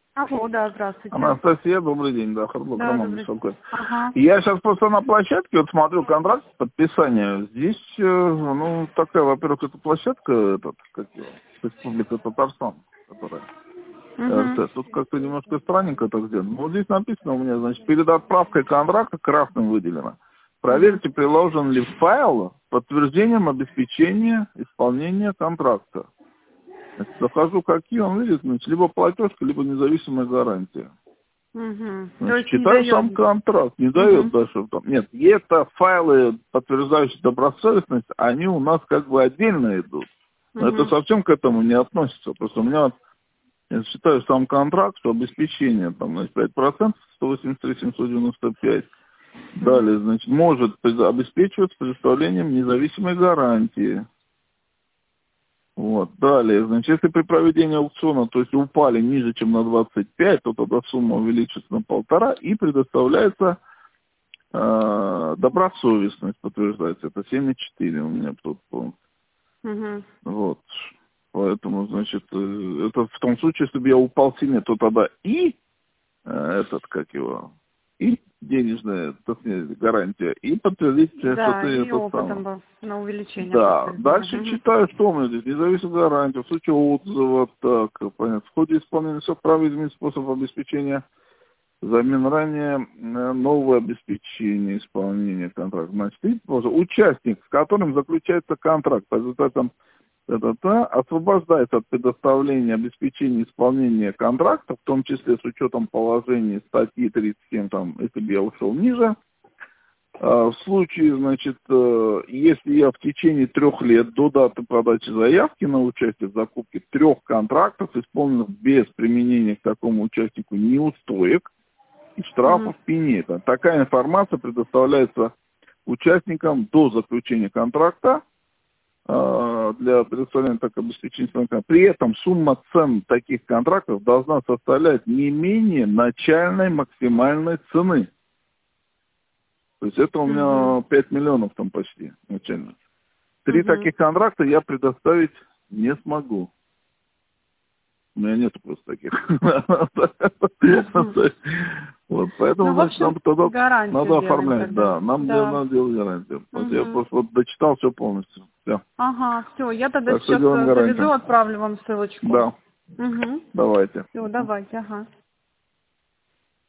Алло, да, здравствуйте. Анастасия, добрый день, да, Харлок Да, Роман добрый. беспокоит. Ага. Я сейчас просто на площадке, вот смотрю контракт подписания. Здесь, ну, такая, во-первых, это площадка, как его, Республика Татарстан, которая Угу. РТ. Тут как-то немножко странненько так сделано. Вот здесь написано у меня, значит, перед отправкой контракта красным выделено. Угу. Проверьте, приложен ли файл с подтверждением обеспечения исполнения контракта. Значит, захожу, какие он видит, значит, либо платежка, либо независимая гарантия. Угу. То Значит, есть не читаю сам дает. контракт, не дает Угу. даже там. Нет, и это файлы, подтверждающие добросовестность, они у нас как бы отдельно идут. Но это Угу. совсем к этому не относится. Просто у меня вот, я считаю сам контракт, что обеспечение там, значит, 5%, 183 795. Угу. Далее, значит, может обеспечиваться предоставлением независимой гарантии. Вот. Далее, значит, если при проведении аукциона, то есть упали ниже, чем на 25, то тогда сумма увеличится на 1,5 и предоставляется добросовестность, подтверждается. Это 7,4 у меня тут пункт. Угу. Вот. Поэтому, значит, это в том случае, если бы я упал сильнее, то тогда и как его, и денежная, точнее, гарантия, и подтвердить, что Да, ты и этот опытом самый. бы на увеличение Да, подтверждено. дальше Угу. читаю, что у меня здесь. Независимая гарантия, в случае отзыва, так, понятно. В ходе исполнения всех прав изменить способ обеспечения замен ранее нового обеспечения исполнения контракта. Значит, и тоже участник, с которым заключается контракт, по результатам освобождается от предоставления обеспечения исполнения контракта, в том числе с учетом положений статьи 37, там, если бы я ушел ниже. В случае, значит, если я в течение 3 лет до даты подачи заявки на участие в закупке 3 контрактов, исполненных без применения к такому участнику неустоек и Угу. штрафов, пени. Такая информация предоставляется участникам до заключения контракта для предоставления так обеспечения контракта. При этом сумма цен таких контрактов должна составлять не менее начальной максимальной цены. То есть это у Угу. меня 5 миллионов там почти начально. 3 Угу. таких контракта я предоставить не смогу. У меня нету просто таких. Угу. Вот, поэтому, Ну, в значит, общем, нам тогда гарантию надо делаем оформлять, тогда. да. Нам Да. надо делать гарантию. Вот я Угу. просто вот дочитал все полностью. Все. Ага, все, я тогда Так что сейчас делаем заведу, гарантию. отправлю вам ссылочку. Да, Угу. давайте. Все, давайте, ага.